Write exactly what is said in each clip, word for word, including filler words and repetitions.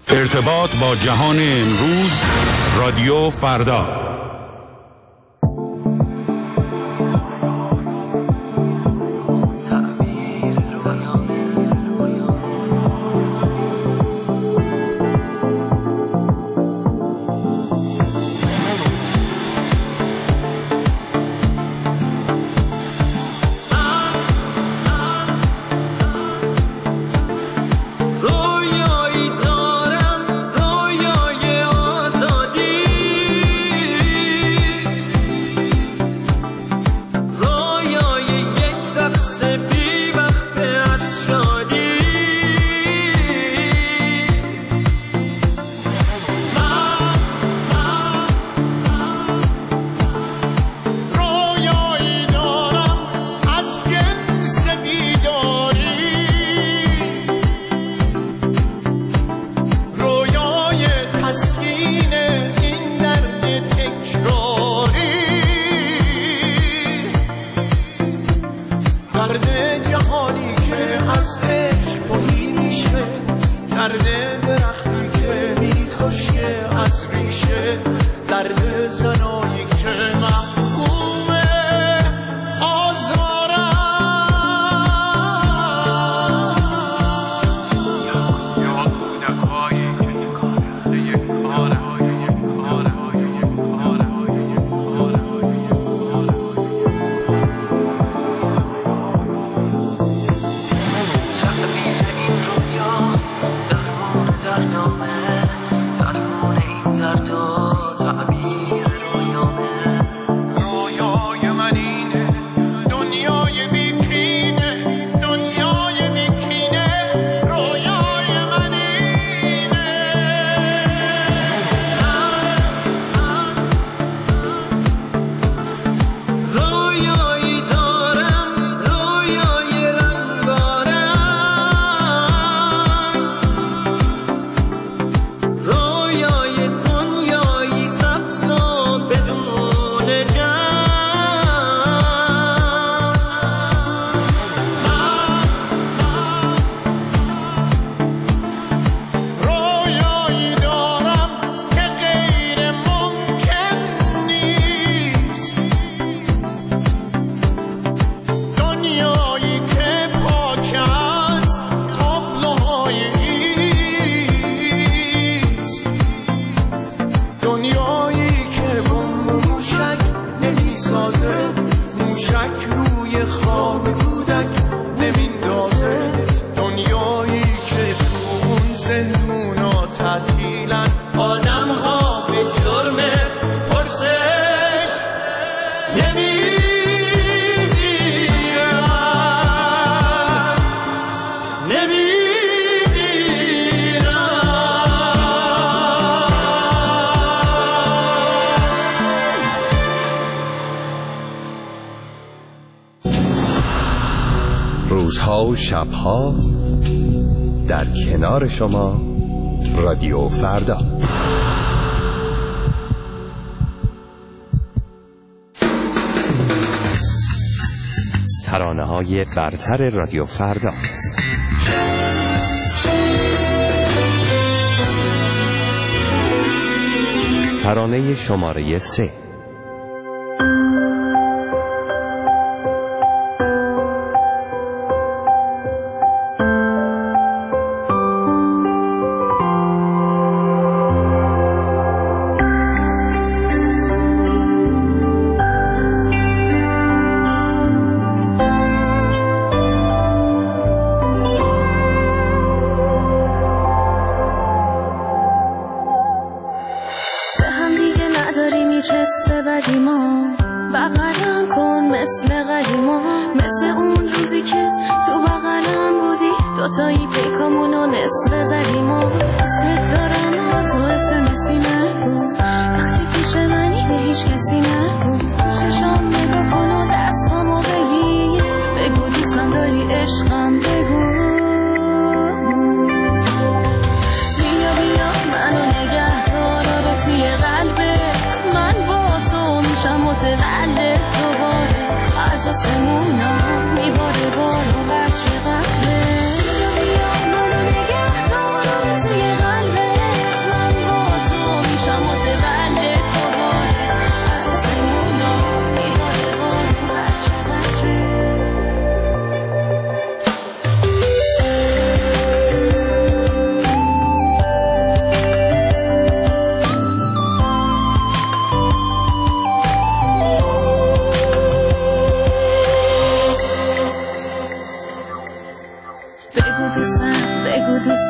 ارتباط با جهان امروز، رادیو فردا. روزها و شبها در کنار شما، رادیو فردا. ترانه های برتر رادیو فردا. ترانه شماره سه. قلبه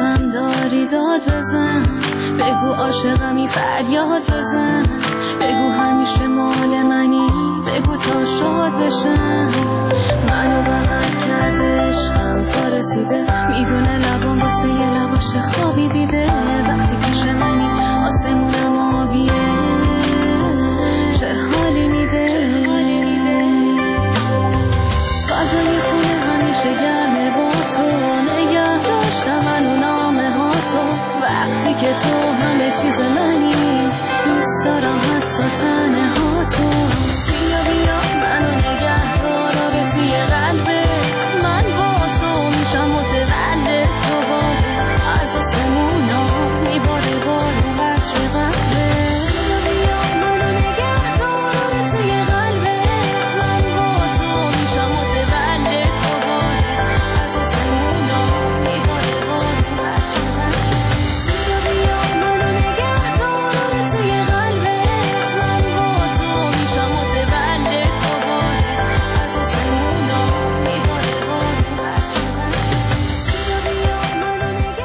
واسم داری داد بزن، بگو عاشقمی فریاد بزن، بگو همیشه مال منی، بگو تا شاد بشم. منو بغل کرده عشقم تا رسیده، میدونه لبام واسه یه لباش خوابی دیده. وقتی پیش منی آسمونم آبیه، چه حالی میده. فضای خونه همیشه گرمه با تو، نگه داشتم منو نامه ها تو. وقتی که تو همه چیز منی، دوست دارم حتی تنه ها تو. بیا بیا منو نگه دارا به توی قلبت، من با تو میشم متولد دوباره، از آسمونا میباره بارون عشق قلبت. بیا بیا منو نگه دارا به توی قلبت، من با تو میشم متولد دوباره، از آسمونا میباره بارون عشق قلبت. بیا بیا منو نگه دارا به توی قلبت، من با تو میشم متولد دوباره، از آسمونا میباره بارون عشق قلبت. بیا بیا منو نگه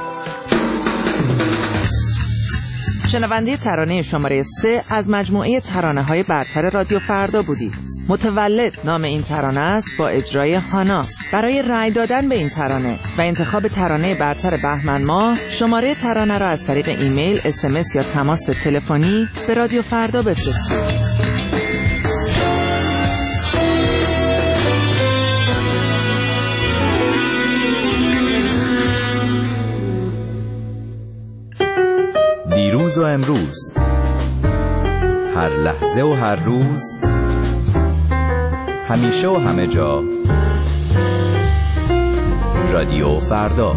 شنونده ترانه شماره سه از مجموعه ترانه‌های برتر رادیو فردا بودید. متولد نام این ترانه است با اجرای هانا. برای رأی دادن به این ترانه و انتخاب ترانه برتر بهمن ماه، شماره ترانه را از طریق ایمیل، اس ام اس یا تماس تلفنی به رادیو فردا بفرستید. دیروز و امروز، هر لحظه و هر روز، همیشه و همه جا، رادیو فردا.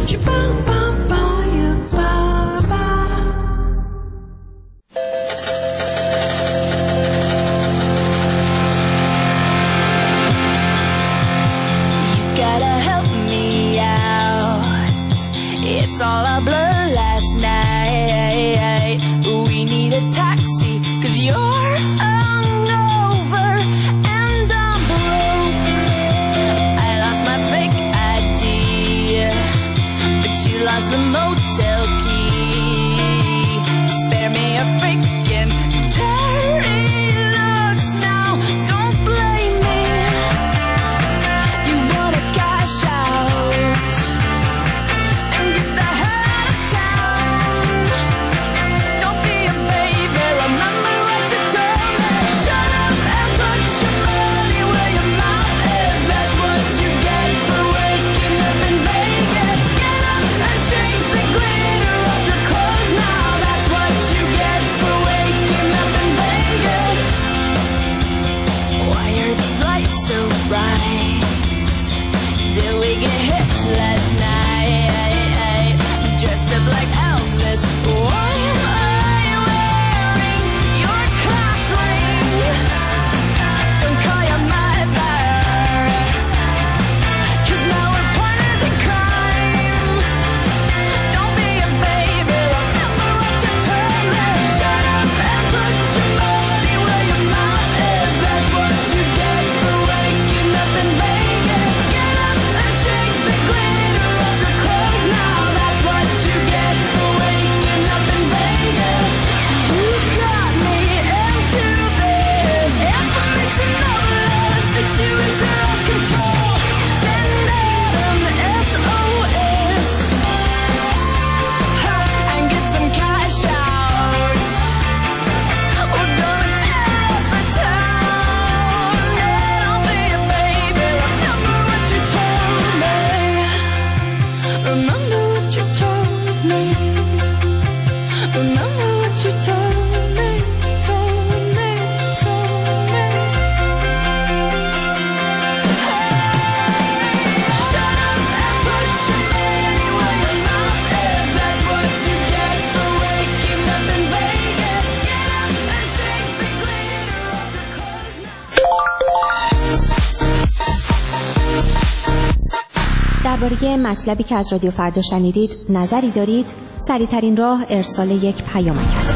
درباره مطلبی که از رادیو فردا شنیدید نظری دارید؟ سریع‌ترین راه ارسال یک پیامک است.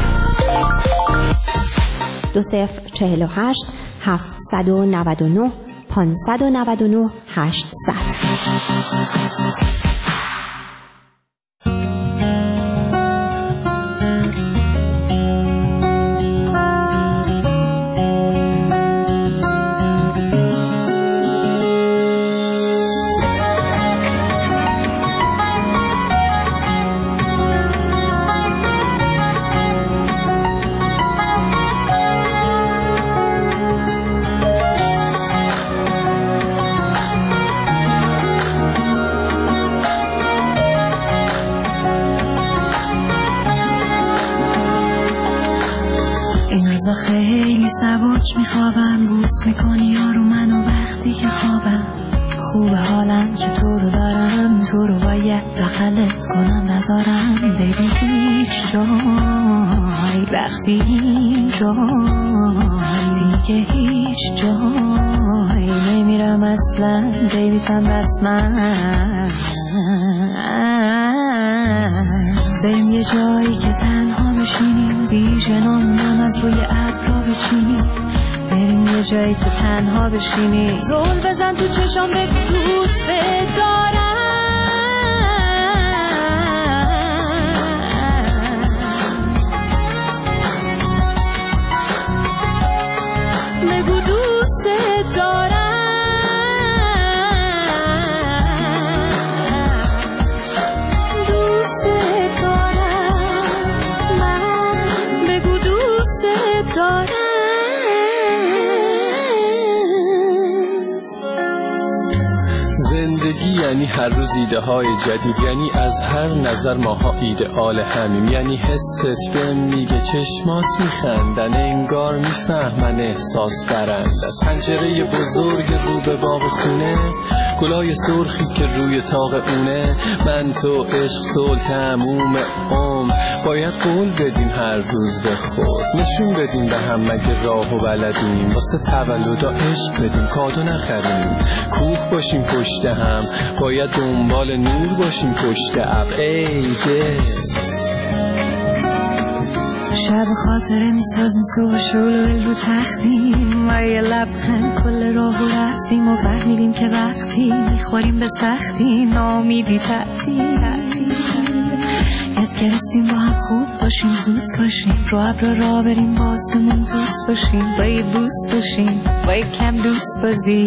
دو صفر چهل و هشت هفتصد و نود و نه پانصد و نود و نه هشتصد. خیلی سبک میخوابم، بوس میکنی یارو منو وقتی که خوابم. خوبه حالم که تو رو دارم، تو رو باید بغلت کنم نذارم بیبی هیچ جای، وقتی این جای دیگه هیچ جای نمیرم اصلا بیبی تن رسمن. بریم یه جایی که تنها بشینیم، ویژنامونم از روی ابرا بچینیم. بریم یه جایی که تنها بشینیم، زل بزن تو چشام بگو دوست دارم. بگو دوست دارم، دوست دارم من، بگو دوست دارم. زندگی یعنی هر روز ایده های جدید، یعنی از هر نظر ماها ایدئال همیم، یعنی حست بهم میگه چشمات میخندن، انگار میفهمن احساس برند. از پنجره بزرگ رو به باغ خونه، گلای سرخی که روی طاق اونه، من تو عشق صلح تموم عمر، باید قول بدیم هر روز به خود، نشون بدیم به هم مگه راه و بلدیم، واسه تولدا عشق بدیم کادو نخریم، کوه باشیم پشت هم، باید دنبال نور باشیم پشت ابر. ای دل شب خاطره میسازیم تو با شلول رو تختیم، و یه لبخند کل راه رو رفتیم و فهمیدیم که وقتی میخوریم به سختی نامیدی تعطیل. یاد گرفتیم با هم خوب باشیم، زود باشیم، رو ابر را بریم باسمون دوست باشیم، با یه بوس باشیم، با یه کم دوست بازی.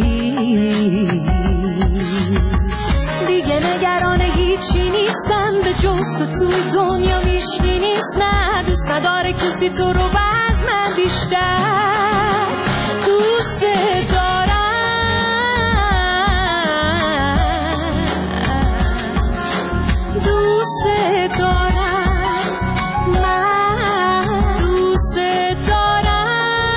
دیگه نگران هیچی نیستم، به جز تو توی دنیا میشکی نیست. نه دوست نداره کسی تو رو باز من بیشتر دوست دارم. دوست دارم من، دوست دارم،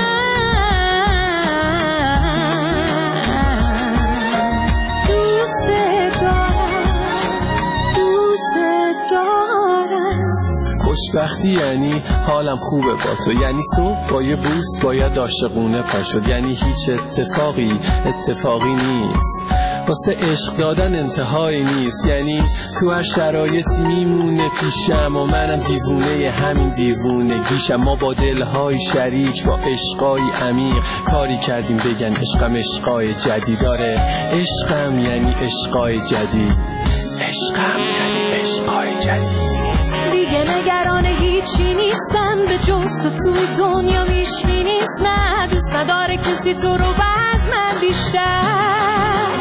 دوست دارم، دوست دارم. خوشبختی یعنی حالم خوبه با تو، یعنی صبح با یه بوس باید عاشقونه پا شد، یعنی هیچ اتفاقی اتفاقی نیست، واسه عشق دادن انتهایی نیست، یعنی تو هر شرایطی میمونه پیشم و منم دیوونه همین دیوونه گیشم. ما با دلهای شریک با عشقای عمیق کاری کردیم بگن عشقم عشقای جدید. داره عشقم یعنی عشقای جدید، عشقم یعنی عشقای جدید. دیگه نگران هیچی نیستم، به جز تو توی دنیا میشکی نیست. نه دوست نداره کسی تو رو باز من بیشتر